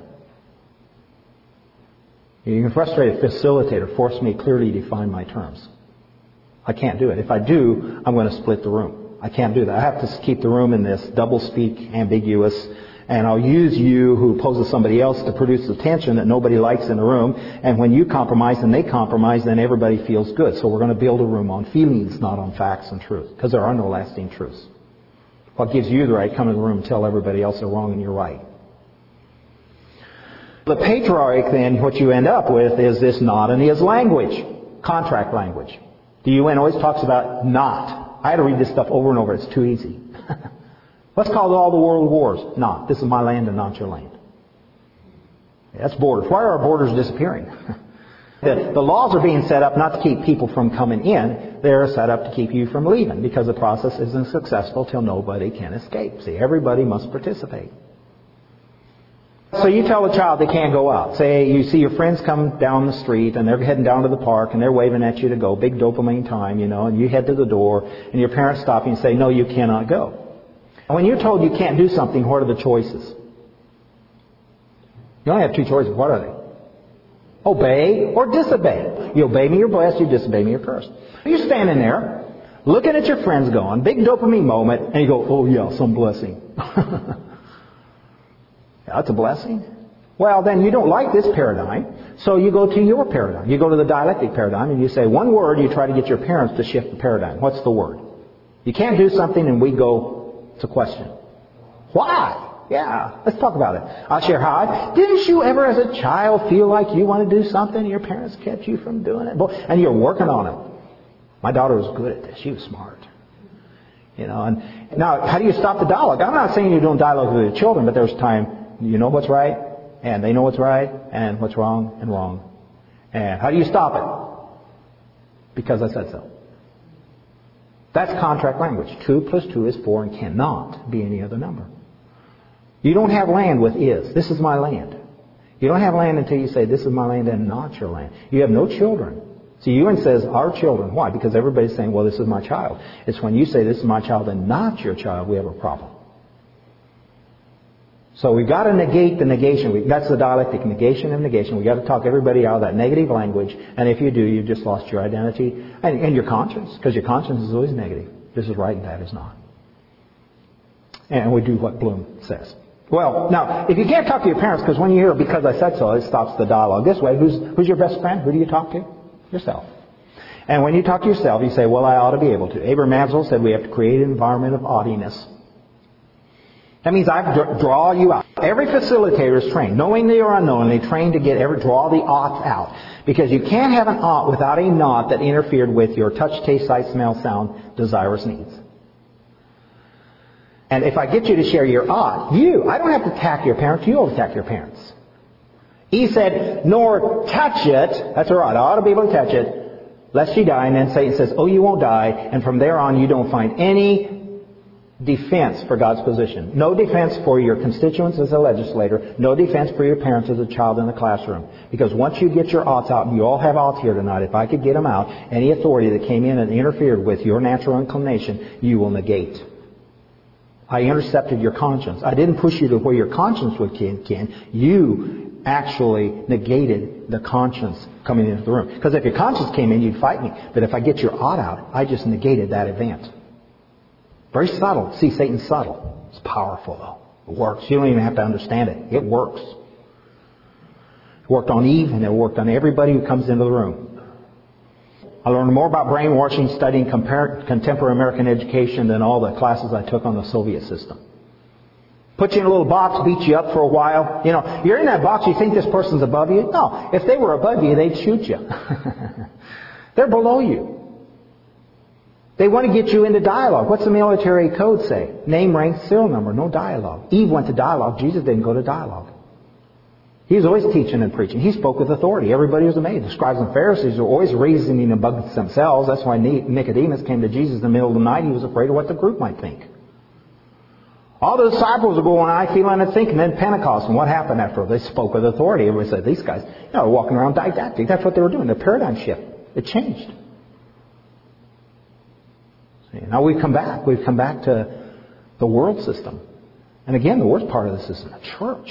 You can frustrate a facilitator, force me to clearly define my terms. I can't do it. If I do, I'm going to split the room. I can't do that. I have to keep the room in this double-speak, ambiguous, and I'll use you who opposes somebody else to produce the tension that nobody likes in the room. And when you compromise and they compromise, then everybody feels good. So we're going to build a room on feelings, not on facts and truth, because there are no lasting truths. What gives you the right to come in the room and tell everybody else they're wrong and you're right? The patriarch, then, what you end up with is this not and is language, contract language. The UN always talks about not. I had to read this stuff over and over. It's too easy. Let's call it all the world wars. Not. This is my land and not your land. That's borders. Why are our borders disappearing? The laws are being set up not to keep people from coming in. They're set up to keep you from leaving, because the process isn't successful till nobody can escape. See, everybody must participate. So you tell a child they can't go out. Say you see your friends come down the street and they're heading down to the park and they're waving at you to go. Big dopamine time, and you head to the door and your parents stop you and say, no, you cannot go. And when you're told you can't do something, what are the choices? You only have 2 choices. What are they? Obey or disobey. You obey me, you're blessed. You disobey me, you're cursed. You're standing there, looking at your friends going, big dopamine moment, and you go, oh yeah, some blessing. That's a blessing? Well, then you don't like this paradigm, so you go to your paradigm. You go to the dialectic paradigm and you say one word, you try to get your parents to shift the paradigm. What's the word? You can't do something and we go, it's a question. Why? Yeah, let's talk about it. I'll share how. Didn't you ever as a child feel like you want to do something and your parents kept you from doing it? And you're working on it. My daughter was good at this. She was smart. And now, how do you stop the dialogue? I'm not saying you don't dialogue with your children, but there's time you know what's right, and they know what's right, and what's wrong, and wrong. And how do you stop it? Because I said so. That's contract language. 2 plus 2 is 4 and cannot be any other number. You don't have land with is. This is my land. You don't have land until you say this is my land and not your land. You have no children. See, UN says our children. Why? Because everybody's saying, well, this is my child. It's when you say this is my child and not your child, we have a problem. So we've got to negate the negation. That's the dialectic negation of negation. We've got to talk everybody out of that negative language. And if you do, you've just lost your identity and your conscience. Because your conscience is always negative. This is right and that is not. And we do what Bloom says. Well, now, if you can't talk to your parents, because when you hear because I said so, it stops the dialogue. This way, who's your best friend? Who do you talk to? Yourself. And when you talk to yourself, you say, well, I ought to be able to. Abraham Maslow said we have to create an environment of oddiness. That means I draw you out. Every facilitator is trained, knowingly or unknowingly, trained to draw the oughts out. Because you can't have an ought without a not that interfered with your touch, taste, sight, smell, sound, desirous needs. And if I get you to share your ought, I don't have to attack your parents, you'll attack your parents. He said, nor touch it, that's right, I ought to be able to touch it, lest you die. And then Satan says, oh, you won't die. And from there on, you don't find any defense for God's position. No defense for your constituents as a legislator. No defense for your parents as a child in the classroom. Because once you get your oughts out, and you all have oughts here tonight, if I could get them out, any authority that came in and interfered with your natural inclination, you will negate. I intercepted your conscience. I didn't push you to where your conscience would kin. You actually negated the conscience coming into the room. Because if your conscience came in, you'd fight me. But if I get your ought out, I just negated that event. Very subtle. See, Satan's subtle. It's powerful, though. It works. You don't even have to understand it. It works. It worked on Eve, and it worked on everybody who comes into the room. I learned more about brainwashing studying contemporary American education than all the classes I took on the Soviet system. Put you in a little box, beat you up for a while. You're in that box, you think this person's above you? No. If they were above you, they'd shoot you. They're below you. They want to get you into dialogue. What's the military code say? Name, rank, serial number. No dialogue. Eve went to dialogue. Jesus didn't go to dialogue. He was always teaching and preaching. He spoke with authority. Everybody was amazed. The scribes and Pharisees were always reasoning amongst themselves. That's why Nicodemus came to Jesus in the middle of the night. He was afraid of what the group might think. All the disciples were going, I feeling and thinking. Then Pentecost. And what happened after? They spoke with authority. Everybody said, these guys, they're walking around didactic. That's what they were doing. The paradigm shift. It changed. Now we've come back. We've come back to the world system. And again, the worst part of the system, the church.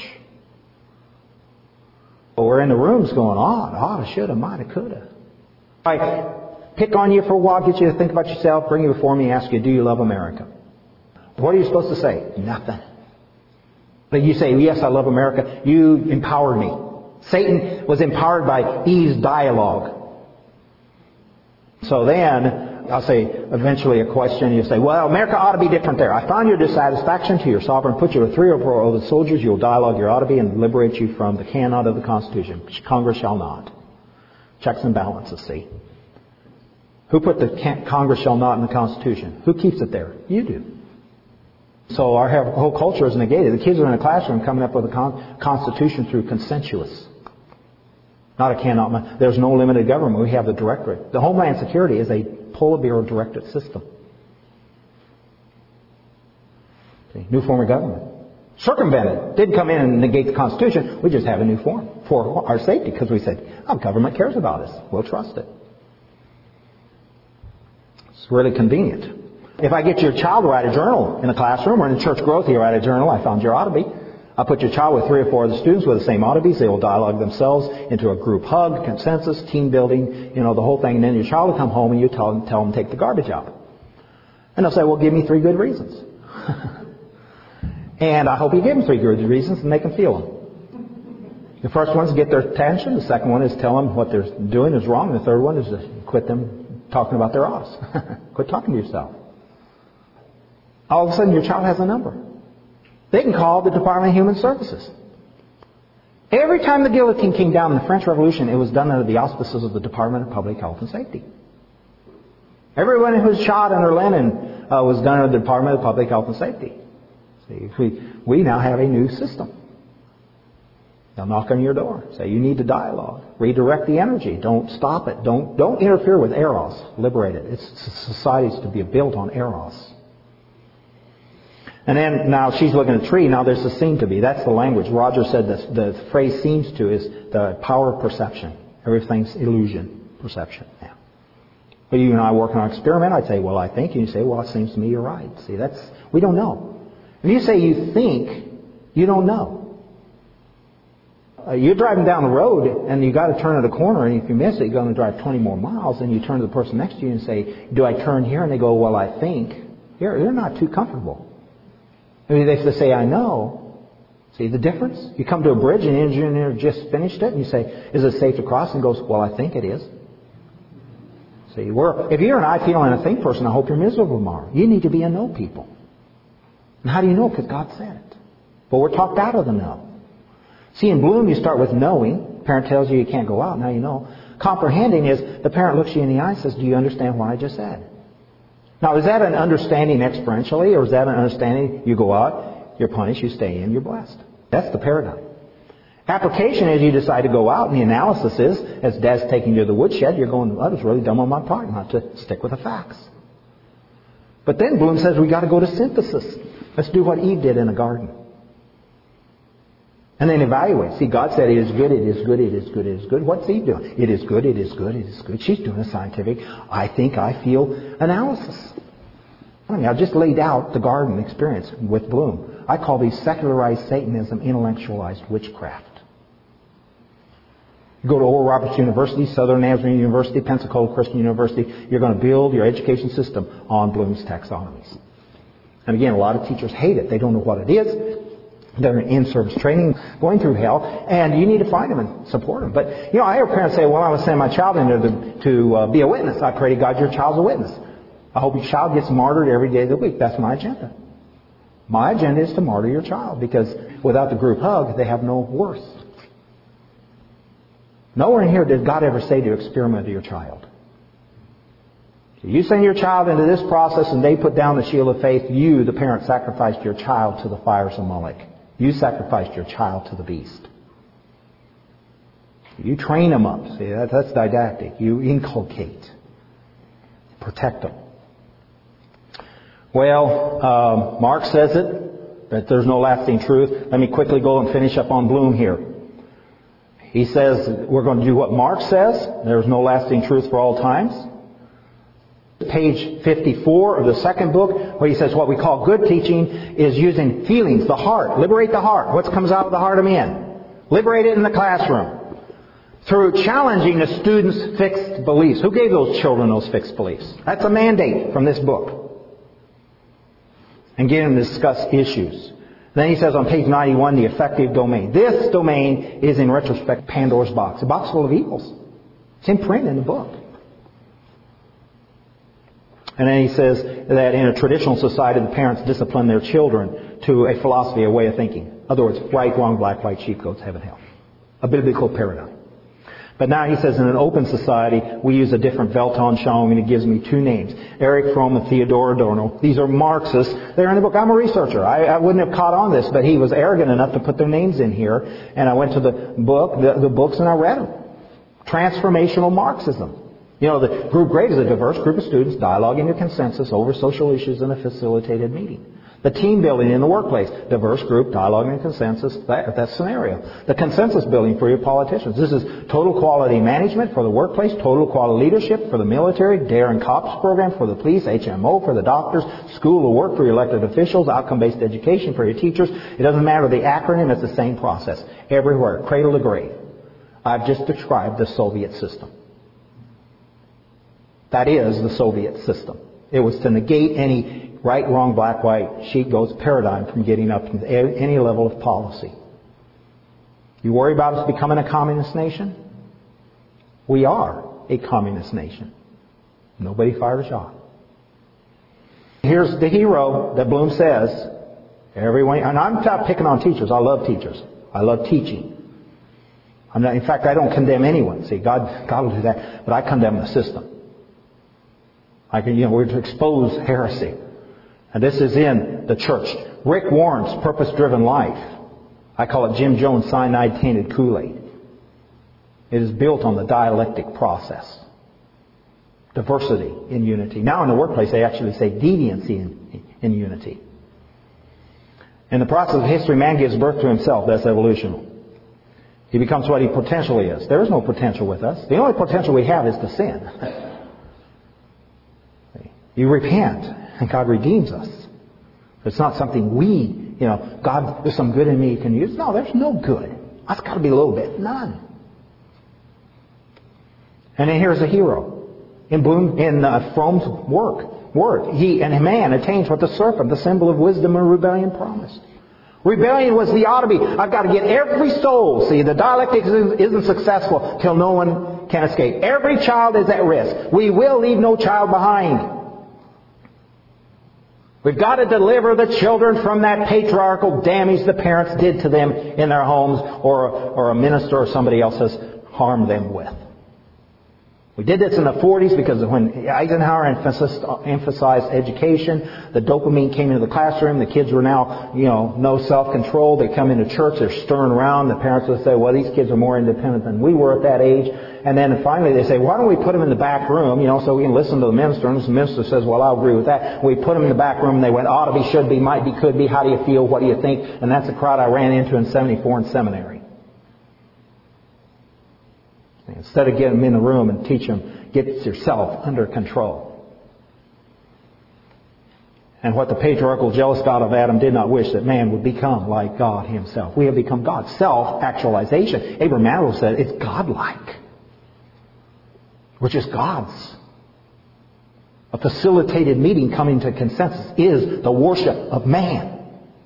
Well, we're in the rooms going, oughta, shoulda, mighta, coulda. I pick on you for a while, get you to think about yourself, bring you before me, ask you, do you love America? What are you supposed to say? Nothing. But you say, yes, I love America. You empowered me. Satan was empowered by Eve's dialogue. So then, I'll say eventually a question. You say, well, America ought to be different there. I found your dissatisfaction to your sovereign, put you with 3 or 4 other soldiers. You'll dialogue your ought to be and liberate you from the cannot of the Constitution. Congress shall not. Checks and balances, see. Who put the Congress shall not in the Constitution? Who keeps it there? You do. So our whole culture is negated. The kids are in a classroom coming up with a Constitution through consensus. Not a cannot. There's no limited government. We have the directorate. The Homeland Security is a Politburo directed system. See, new form of government. Circumvented. Didn't come in and negate the Constitution. We just have a new form for our safety because we said, government cares about us. We'll trust it. It's really convenient. If I get your child to write a journal in the classroom or in the church growth, you write a journal. I found your ought to be. I put your child with 3 or 4 other students with the same oddities. They will dialogue themselves into a group hug, consensus, team building, the whole thing. And then your child will come home and you tell them to take the garbage out. And they'll say, well, give me 3 good reasons. And I hope you give them 3 good reasons and make them feel them. The first one is get their attention. The second one is tell them what they're doing is wrong. The third one is to quit them talking about their odds. Quit talking to yourself. All of a sudden your child has a number. They can call the Department of Human Services. Every time the guillotine came down in the French Revolution, it was done under the auspices of the Department of Public Health and Safety. Everyone who was shot under Lenin was done under the Department of Public Health and Safety. See, we now have a new system. They'll knock on your door. Say, you need to dialogue. Redirect the energy. Don't stop it. Don't interfere with Eros. Liberate it. Society's to be built on Eros. And then, now she's looking at a tree. Now there's a seem to be. That's the language. Roger said the phrase seems to is the power of perception. Everything's illusion. Perception. Yeah. But you and I work on an experiment. I'd say, well, I think. And you say, well, it seems to me you're right. See, we don't know. If you say you think, you don't know. You're driving down the road and you got to turn at a corner, and if you miss it, you're going to drive 20 more miles. And you turn to the person next to you and say, do I turn here? And they go, well, I think. They're not too comfortable. I mean, if they say, I know. See the difference? You come to a bridge and the engineer just finished it, and you say, is it safe to cross? And he goes, well, I think it is. See, if you're an I feel and a think person, I hope you're miserable tomorrow. You need to be a know people. And how do you know? Because God said it. But we're talked out of the know. See, in Bloom, you start with knowing. Parent tells you can't go out. Now you know. Comprehending is the parent looks you in the eye and says, do you understand what I just said? Now, is that an understanding experientially, or is that an understanding you go out, you're punished, you stay in, you're blessed? That's the paradigm. Application is you decide to go out, and the analysis is, as Dad's taking you to the woodshed, you're going, I was really dumb on my part not to stick with the facts. But then Bloom says we got to go to synthesis. Let's do what Eve did in the garden. And then evaluate. See, God said it is good, it is good, it is good, it is good. What's Eve doing? It is good, it is good, it is good. She's doing a scientific, I think, I feel analysis. I just laid out the garden experience with Bloom. I call these secularized Satanism, intellectualized witchcraft. You go to Oral Roberts University, Southern Nazarene University, Pensacola Christian University, you're going to build your education system on Bloom's taxonomies. And again, a lot of teachers hate it. They don't know what it is. They're in in-service training, going through hell, and you need to find them and support them. But, I hear parents say, well, I want to send my child in there to be a witness. I pray to God your child's a witness. I hope your child gets martyred every day of the week. That's my agenda. My agenda is to martyr your child, because without the group hug, they have no worth. Nowhere in here did God ever say to experiment with your child. You send your child into this process and they put down the shield of faith, you, the parent, sacrificed your child to the fires of Molech. You sacrificed your child to the beast. You train them up. See, that's didactic. You inculcate. Protect them. Well, Mark says it, that there's no lasting truth. Let me quickly go and finish up on Bloom here. He says we're going to do what Mark says. There's no lasting truth for all times. Page 54 of the second book, where he says what we call good teaching is using feelings, the heart. Liberate the heart. What comes out of the heart of men? Liberate it in the classroom. Through challenging the students' fixed beliefs. Who gave those children those fixed beliefs? That's a mandate from this book. And get them to discuss issues. Then he says on page 91, the effective domain. This domain is, in retrospect, Pandora's box. A box full of evils. It's in print in the book. And then he says that in a traditional society, the parents discipline their children to a philosophy, a way of thinking. In other words, right, wrong, black, white, sheep, goats, heaven, hell. A biblical paradigm. But now he says in an open society, we use a different Weltanschauung, and he gives me 2 names. Erich Fromm and Theodor Adorno. These are Marxists. They're in the book. I'm a researcher. I wouldn't have caught on this, but he was arrogant enough to put their names in here. And I went to the books, and I read them. Transformational Marxism. The group grade is a diverse group of students dialoguing their consensus over social issues in a facilitated meeting. The team building in the workplace. Diverse group, dialogue and consensus. That scenario. The consensus building for your politicians. This is total quality management for the workplace. Total quality leadership for the military. DARE and COPS program for the police. HMO for the doctors. School of work for your elected officials. Outcome-based education for your teachers. It doesn't matter the acronym. It's the same process. Everywhere. Cradle to grave. I've just described the Soviet system. That is the Soviet system. It was to negate any right, wrong, black, white, sheep, goats paradigm from getting up to any level of policy. You worry about us becoming a communist nation? We are a communist nation. Nobody fired a shot. Here's the hero that Bloom says, everyone, and I'm not picking on teachers. I love teachers. I love teaching. In fact, I don't condemn anyone. See, God will do that, but I condemn the system. We're to expose heresy. And this is in the church. Rick Warren's Purpose-Driven Life. I call it Jim Jones' Cyanide-Tainted Kool-Aid. It is built on the dialectic process. Diversity in unity. Now in the workplace they actually say deviancy in unity. In the process of history, man gives birth to himself. That's evolutional. He becomes what he potentially is. There is no potential with us. The only potential we have is to sin. You repent, and God redeems us. It's not something we, God, there's some good in me you can use. No, there's no good. That's got to be a little bit. None. And then here's a hero. In Fromm's word, he and man attains what the serpent, the symbol of wisdom and rebellion, promised. Rebellion was the ought to be. I've got to get every soul. See, the dialectic isn't successful till no one can escape. Every child is at risk. We will leave no child behind. We've got to deliver the children from that patriarchal damage the parents did to them in their homes or a minister or somebody else has harmed them with. We did this in the 40s because when Eisenhower emphasized education, the dopamine came into the classroom. The kids were now, no self-control. They come into church, they're stirring around. The parents would say, well, these kids are more independent than we were at that age. And then finally they say, why don't we put them in the back room, so we can listen to the minister. And the minister says, well, I'll agree with that. We put them in the back room and they went, ought to be, should be, might be, could be. How do you feel? What do you think? And that's the crowd I ran into in 74 in seminary. Instead of getting them in the room and teach them, get yourself under control. And what the patriarchal jealous God of Adam did not wish, that man would become like God himself. We have become God. Self-actualization. Abraham Maslow said it's God-like, which is God's. A facilitated meeting coming to consensus is the worship of man.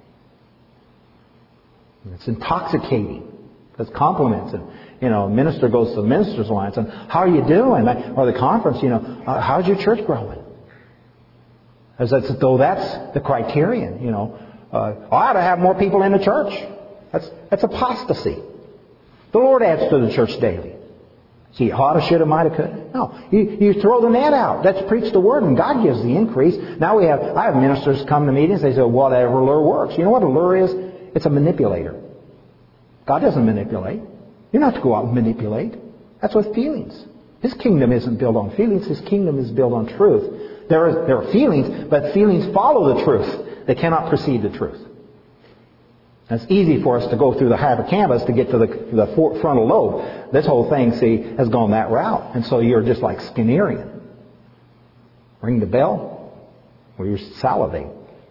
It's intoxicating. It's compliments. And, minister goes to the minister's alliance and how are you doing? Or the conference, how's your church growing? As though that's the criterion, I ought to have more people in the church. That's apostasy. The Lord adds to the church daily. See, oughta, shoulda, mighta, coulda. No, you throw the net out. Let's preach the word, and God gives the increase. Now I have ministers come to meetings. They say, whatever lure works. You know what a lure is? It's a manipulator. God doesn't manipulate. You're not to go out and manipulate. That's with feelings. His kingdom isn't built on feelings. His kingdom is built on truth. There are feelings, but feelings follow the truth. They cannot precede the truth. And it's easy for us to go through the hippocampus to get to the frontal lobe. This whole thing, see, has gone that route. And so you're just like Skinnerian. Ring the bell, or you salivate.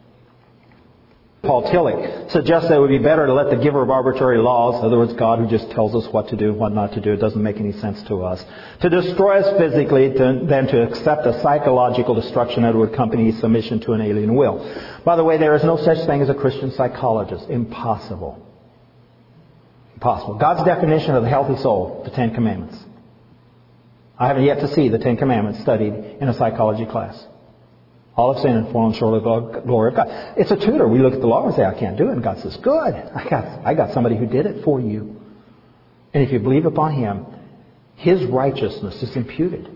Paul Tillich suggests that it would be better to let the giver of arbitrary laws, in other words, God who just tells us what to do and what not to do, it doesn't make any sense to us, to destroy us physically than to accept a psychological destruction that would accompany submission to an alien will. By the way, there is no such thing as a Christian psychologist. Impossible. Impossible. God's definition of the healthy soul, the Ten Commandments. I haven't yet to see the Ten Commandments studied in a psychology class. All have sinned and fallen short of the glory of God. It's a tutor. We look at the law and say, I can't do it. And God says, good. I got somebody who did it for you. And if you believe upon Him, His righteousness is imputed.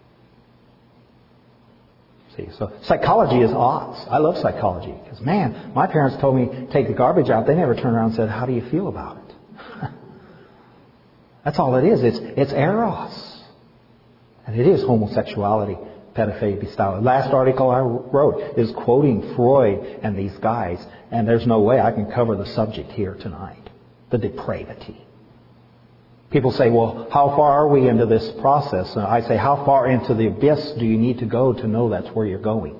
See, so psychology is odds. I love psychology. Because, man, my parents told me, take the garbage out. They never turned around and said, how do you feel about it? That's all it is. It's eros. And it is homosexuality pedophilia style. The last article I wrote is quoting Freud and these guys, and there's no way I can cover the subject here tonight. The depravity. People say, well, how far are we into this process? And I say, how far into the abyss do you need to go to know that's where you're going?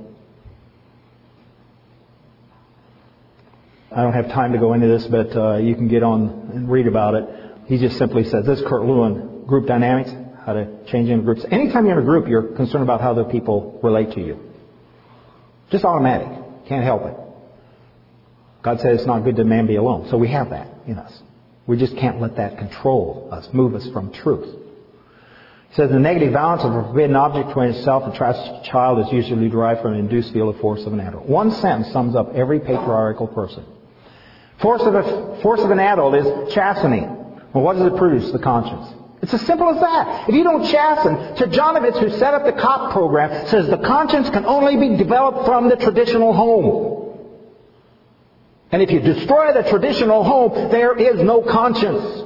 I don't have time to go into this, but you can get on and read about it. He just simply says, this is Kurt Lewin, group dynamics, how to change into groups. Anytime you're in a group, you're concerned about how the people relate to you. Just automatic. Can't help it. God said it's not good that man be alone. So we have that in us. We just can't let that control us, move us from truth. He says the negative valence of a forbidden object between itself and a child is usually derived from an induced feel of force of an adult. One sentence sums up every patriarchal person. Force of an adult is chastening. Well, what does it produce? The conscience. It's as simple as that. If you don't chasten, Turgenovitz, who set up the COP program, says the conscience can only be developed from the traditional home. And if you destroy the traditional home, there is no conscience.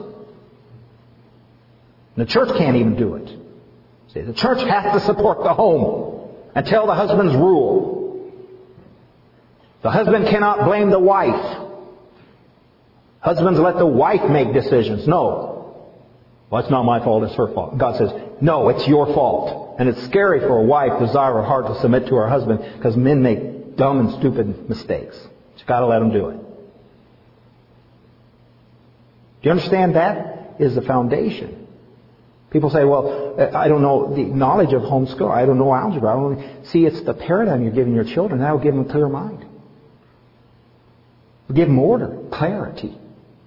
The church can't even do it. See, the church has to support the home until the husband's rule. The husband cannot blame the wife. Husbands, let the wife make decisions. No. Well, it's not my fault, it's her fault. God says, no, it's your fault. And it's scary for a wife to desire her heart to submit to her husband because men make dumb and stupid mistakes. You've got to let them do it. Do you understand that is the foundation? People say, well, I don't know the knowledge of homeschool. I don't know algebra. I don't see, it's the paradigm you're giving your children. That will give them a clear mind. Give them order, clarity.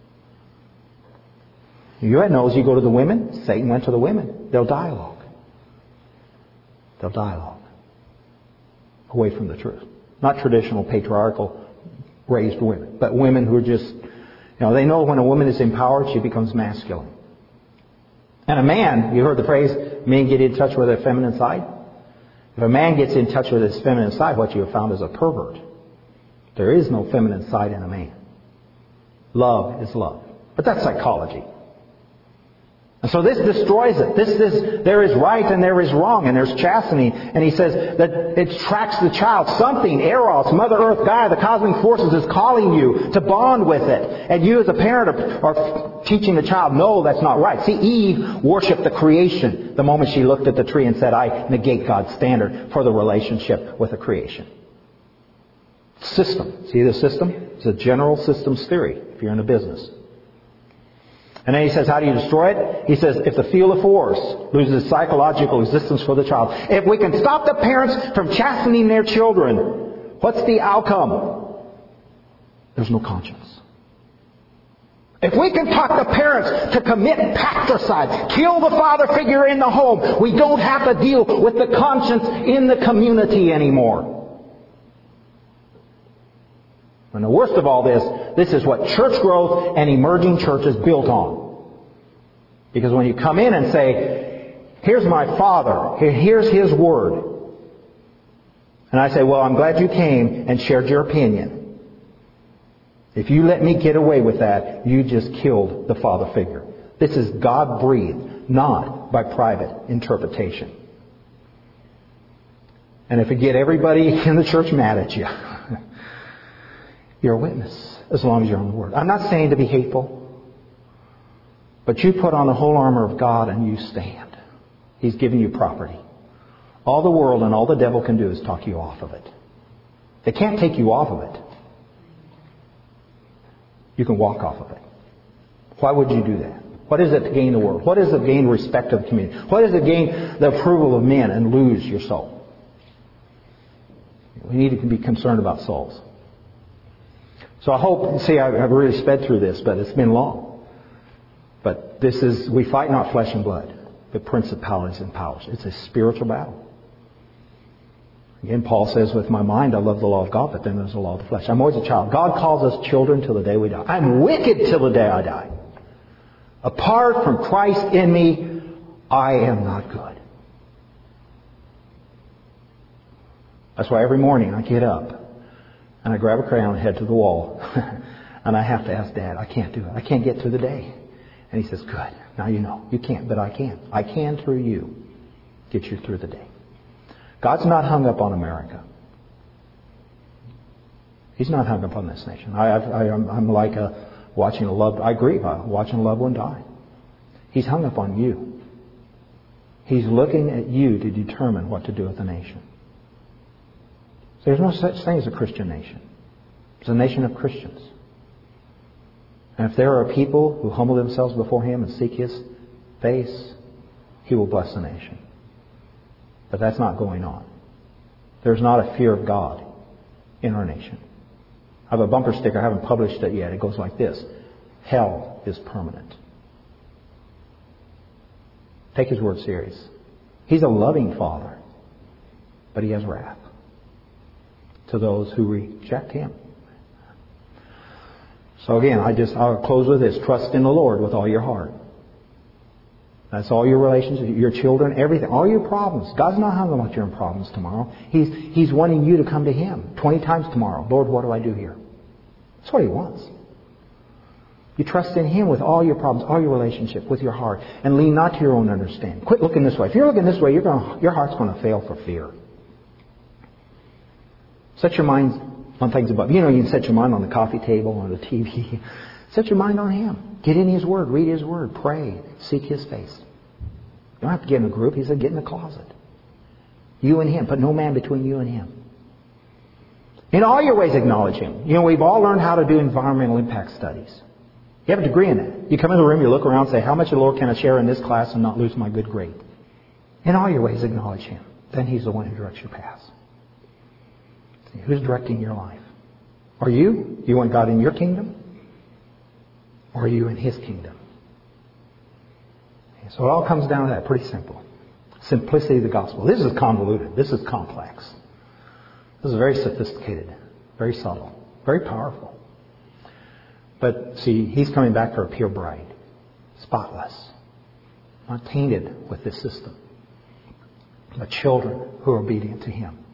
You know, as you go to the women, Satan went to the women. They'll dialogue. They'll dialogue. Away from the truth. Not traditional patriarchal raised women, but women who are just, they know when a woman is empowered, she becomes masculine. And a man, you heard the phrase, men get in touch with their feminine side. If a man gets in touch with his feminine side, what you have found is a pervert. There is no feminine side in a man. Love is love. But that's psychology. And so this destroys it. There is right and there is wrong, and there's chastening. And he says that it tracks the child. Something, Eros, Mother Earth, Gaia, the cosmic forces is calling you to bond with it. And you as a parent are teaching the child, no, that's not right. See, Eve worshipped the creation the moment she looked at the tree and said, I negate God's standard for the relationship with the creation. System. See the system? It's a general systems theory if you're in a business. And then he says, how do you destroy it? He says, if the field of force loses psychological existence for the child, if we can stop the parents from chastening their children, what's the outcome? There's no conscience. If we can talk the parents to commit patricide, kill the father figure in the home, we don't have to deal with the conscience in the community anymore. And the worst of all this is what church growth and emerging church is built on. Because when you come in and say, here's my Father, here's His Word. And I say, well, I'm glad you came and shared your opinion. If you let me get away with that, you just killed the Father figure. This is God-breathed, not by private interpretation. And if you get everybody in the church mad at you, you're a witness, as long as you're on the Word. I'm not saying to be hateful, but you put on the whole armor of God and you stand. He's given you property. All the world and all the devil can do is talk you off of it. They can't take you off of it. You can walk off of it. Why would you do that? What is it to gain the world? What is it to gain respect of the community? What is it to gain the approval of men and lose your soul? We need to be concerned about souls. So I hope, see, I've really sped through this, but it's been long. But we fight not flesh and blood, but principalities and powers. It's a spiritual battle. Again, Paul says, with my mind I love the law of God, but then there's the law of the flesh. I'm always a child. God calls us children till the day we die. I'm wicked till the day I die. Apart from Christ in me, I am not good. That's why every morning I get up and I grab a crayon and head to the wall. And I have to ask Dad, I can't do it. I can't get through the day. And he says, good. Now you know. You can't, but I can. I can through you get you through the day. God's not hung up on America. He's not hung up on this nation. I'm like watching a loved one die. He's hung up on you. He's looking at you to determine what to do with the nation. So there's no such thing as a Christian nation. It's a nation of Christians. And if there are people who humble themselves before Him and seek His face, He will bless the nation. But that's not going on. There's not a fear of God in our nation. I have a bumper sticker. I haven't published it yet. It goes like this. Hell is permanent. Take His word serious. He's a loving Father, but He has wrath to those who reject Him. So again, I'll close with this. Trust in the Lord with all your heart. That's all your relationships, your children, everything, all your problems. God's not hung about your problems tomorrow. He's wanting you to come to Him 20 times tomorrow. Lord, what do I do here? That's what He wants. You trust in Him with all your problems, all your relationship, with your heart, and lean not to your own understanding. Quit looking this way. If you're looking this way, your heart's going to fail for fear. Set your mind on things above. You can set your mind on the coffee table or the TV. Set your mind on Him. Get in His Word. Read His Word. Pray. Seek His face. You don't have to get in a group. He said, get in the closet. You and Him. Put no man between you and Him. In all your ways, acknowledge Him. We've all learned how to do environmental impact studies. You have a degree in it. You come in the room, you look around and say, how much of the Lord can I share in this class and not lose my good grade? In all your ways, acknowledge Him. Then He's the one who directs your paths. Who's directing your life? Are you? You want God in your kingdom? Or are you in His kingdom? So it all comes down to that. Pretty simple. Simplicity of the gospel. This is convoluted. This is complex. This is very sophisticated. Very subtle. Very powerful. But see, He's coming back for a pure bride. Spotless. Not tainted with this system. But children who are obedient to Him.